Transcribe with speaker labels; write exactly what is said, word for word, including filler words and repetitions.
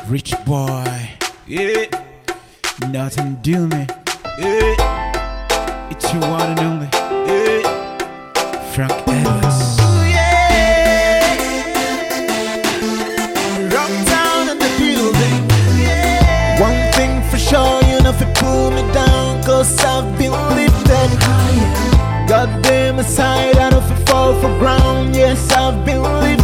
Speaker 1: Rich boy,
Speaker 2: Yeah,
Speaker 1: nothing do me.
Speaker 2: yeah,
Speaker 1: It's your one and only
Speaker 2: yeah.
Speaker 1: Frank Edwards.
Speaker 2: Ooh, yeah. Rock down in the building. Yeah.
Speaker 3: One thing for sure, you know, if you pull me down, cause I've been lifted higher. God damn aside, I don't fall for ground. Yes, I've been lifted.